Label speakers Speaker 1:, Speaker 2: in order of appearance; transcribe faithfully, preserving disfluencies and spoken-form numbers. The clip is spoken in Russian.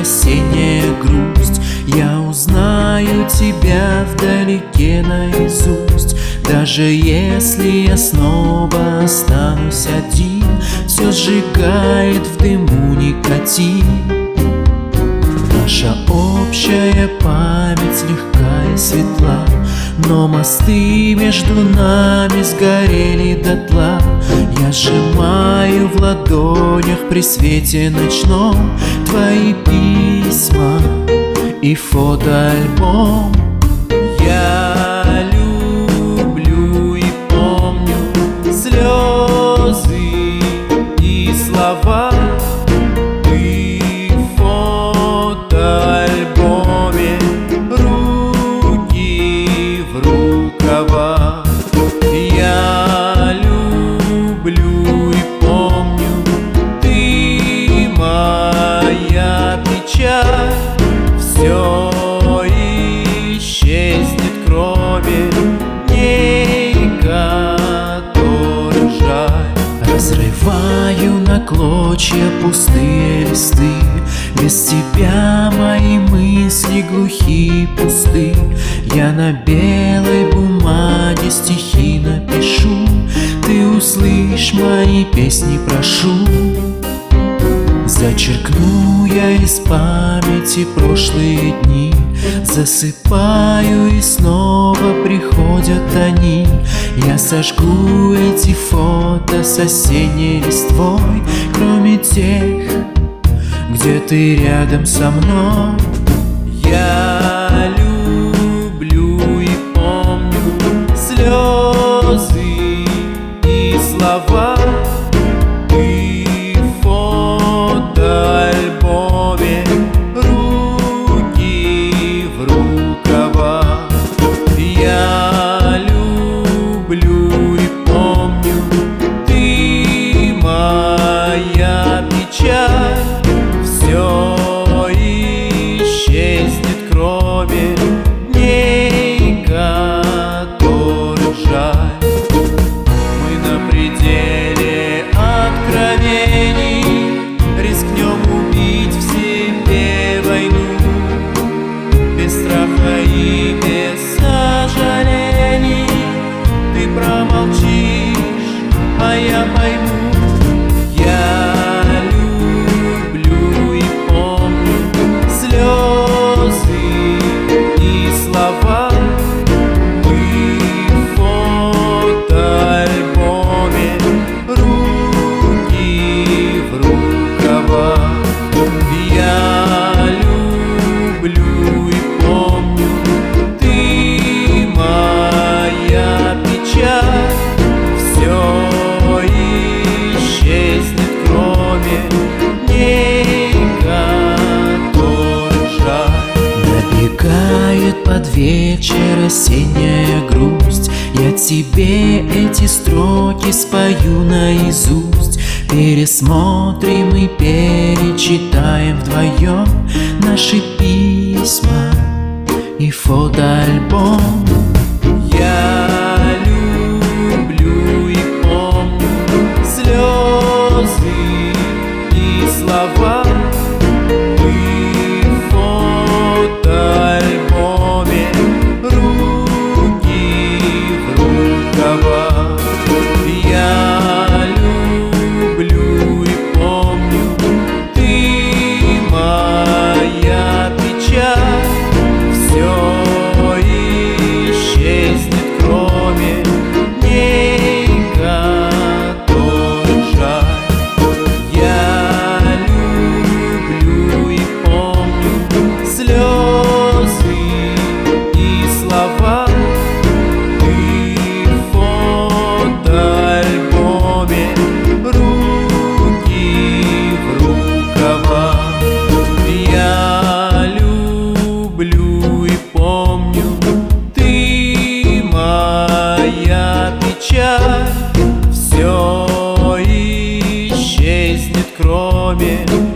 Speaker 1: осенняя грусть. Я узнаю тебя вдалеке наизусть. Даже если я снова останусь один, все сжигает в дыму никотин. Наша общая память легка и светла, но мосты между нами сгорели дотла. Я сжимаю в ладонях при свете ночном твои письма и фотоальбом. Я люблю и помню слезы и слова. Ты в фотоальбоме, руки в рукава. Я люблю и помню, ты моя печаль. Все исчезнет, кроме дней, которых жаль. Разрываю на клочья пустые листы. Без тебя мои мысли глухи и пусты. Я на белой бумаге стихи напишу. Ты услышь мои песни, прошу. Зачеркну я из памяти прошлые дни. Засыпаю, и снова приходят они. Я сожгу эти фото с осенней листвой, кроме тех, где ты рядом со мной. Я люблю и помню слезы и слова. Все исчезнет, кроме дней, которых жаль. Мы на пределе откровений, рискнем убить в себе войну. Без страха и без сожалений. Ты промолчишь, а я пойму. Под вечер осенняя грусть. Я тебе эти строки спою наизусть. Пересмотрим и перечитаем вдвоем наши письма и фотоальбом. Я люблю и помню слезы и слова. Все исчезнет, кроме